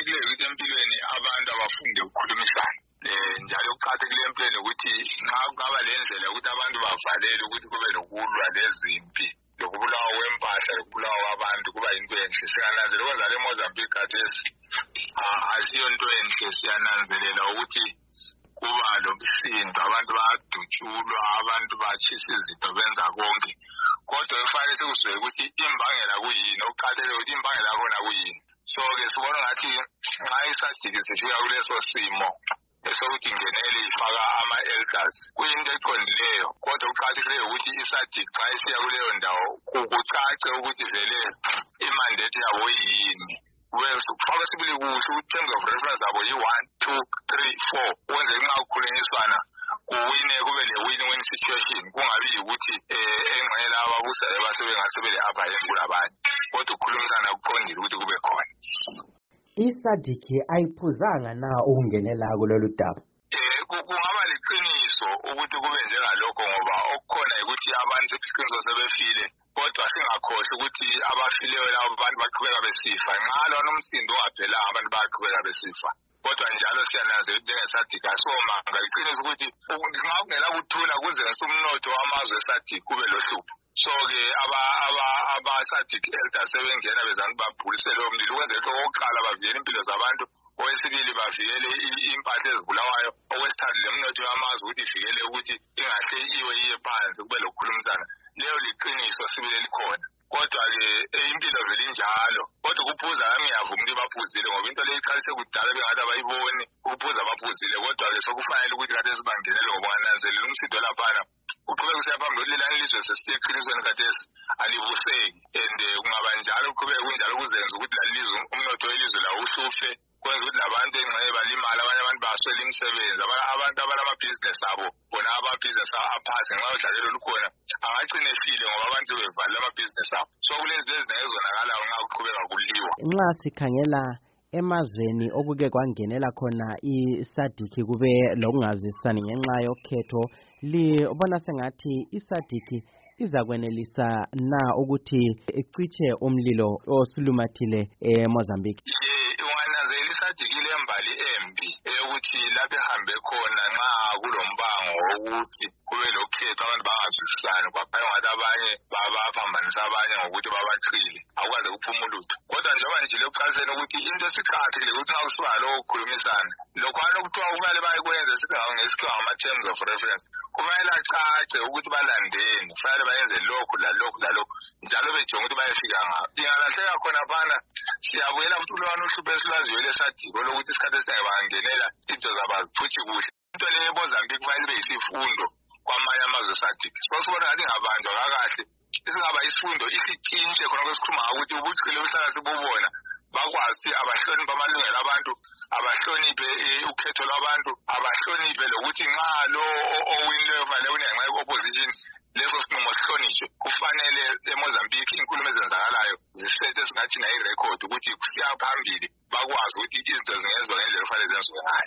okuqhakathekileyo ukuthi empilweni abantu abafunde ukukhulumisana. Njalo okuqhakathekileyo empilweni ukuthi nxa kungaba lendlela ukuthi abantu bavalele ukuthi kube lokulwa lezimpi, lokubulawa kwempahla, lokubulawa kwabantu kuba yinto enhle. Siyananzelela ukwenza eMozambique khathesi asiyo nto enhle. Siyananzelela ukuthi kuba lomsindo, abantu bayadutshulwa, abantu batshisa izinto, benza konke. Kodwa kufanele sikuzwe ukuthi imbangela kuyini, okuqhakathekileyo ukuthi imbangela yakhona kuyini. So-ke sibona ngathi nxa isadiki sifika kuleso simo esokuthi ingenele ifaka ama-elders kuyinto eqondileyo, kodwa kuqhakathekileyo ukuthi isadiki nxa isiya kuleyo ndawo kucace ukuthi vele imandate yabo yini. Kufaka sibili kuhle ukuthi terms of reference yabo yi-1, 2, 3, 4 ukwenzela nxa kukhulunyiswana kuwine, kube le-win-win situation, kungabi yikuthi engxenye ababusayo basebengase upper hand kulabanye, kodwa ukukhulumisana kuqondile ukuthi kube khona. iSADC ayiphuzanga na ukungenela kulolu daba? Kungaba liqiniso ukuthi kube njengalokho, ngoba okukhona ukuthi abantu seqiniso sebefile, kodwa singakhohlwa ukuthi abafileyo labo abantu baqhubeka besifa. Nxa lona umsindo ungaphelanga abantu bayaqhubeka besifa. Kodwa njalo siyananzelela ukuthi njengeSADC asomanga. Liqiniso ukuthi nxa kungela kuthula kuzenza umnotho wamazwe eSADC kube lohlupho. So-ke aba-SADC elders sebengena bezantu babhulisele umlilo ukwenzela ukuthi okokuqala bavikele impilo zabantu, okwesibili bavikele impahla ezibulawayo, okwesithathu lemnotho yamazwe ukuthi ivikele ukuthi ingahle iye phansi, kube lokukhulumisana. Leyo liqiniso sibile likhona. Kodwa-ke impilo vele injalo. Kodwa ukuphuza kami ngiyavuma ukuthi baphuzile, ngoba into leyo iqalise kudala bengathi abayiboni ukuphuza baphuzile. Kodwa-ke sokufanele ukuthi khathesi bangenele, ngoba bananzelela umsindo laphana uqhubeka usiya phambili. Lelani ilizwe sesiye eqinisweni khathesi alibuseki, and kungaba njalo kuqhubeka kunjalo kuzenza ukuthi lalilizwe umnotho welizwe lawo uhlufe, kwenza ukuthi labantu engxenye balimala, abanye abantu baswele imisebenzi. Abantu abalamabhizinesi abo bona amabhizinesi aphansi ngenxa yodlakelo olukhona angagcina efile ngoba abantu bevalile amabhizinesi abo. So kulezi ezinye ezonakalayo nxa kuqhubeka kuliwa. Nxa sikhangela emazweni okuke kwangenela khona iSADC kube lokungazwisisani ngenxa yokhetho, libona sengathi iSADC izakwenelisa na ukuthi icitshe umlilo osulumathile eMozambique? Ungananzelela iSADC ilembali embi eyokuthi lapho ehambe khona nxa kulombango wokuthi kube lokhetho abantu bangazwisisani, kwaphela ngathi abanye babaphambanisa abanye ngokuthi babachile, akwaze kuphuma ulutho. Kodwa njengoba njile ekuqaliseni ukuthi into esiqakathekile ukuthi nxa kusuka lokho kukhulumisana, lokhwana okuthiwa kumele bayekwenze ngesikhiwa ngama-terms of reference, kumele acace ukuthi balandeni, kufanele bayenze lokhu lalokhu lalokhu, njalo bejonge ukuthi bayefika ngaphi. Ingalahleka khona phana siyabuyela futhi kulwana uhlupho esilwaziyo leSADC lokuthi isikhathi esinenge bangenela into zabo aziphuthi kuhle. Into leyo eMozambique kufanele ibe yisifundo kwamanye amazwe eSADC. Sibona ngathi ingabanjwa kakahle, isingaba isifundo isitshintshe khona kwesikhuluma ukuthi ubuchule buhlala sibubona, bakwazi abahloniphe amalungelo abantu, abahloniphe ukhetho lwabantu, abahloniphe lokuthi nxa lo owinileyo kufanele unenxa ye-opposition leso sinqumo sihlonishwe. Kufanele eMozambique inkulumo ezenzakalayo zisethe singathi nayi record ukuthi kusiya phambili, bakwazi ukuthi izinto zingenziwa ngendlela efanele zenziwe ngayo.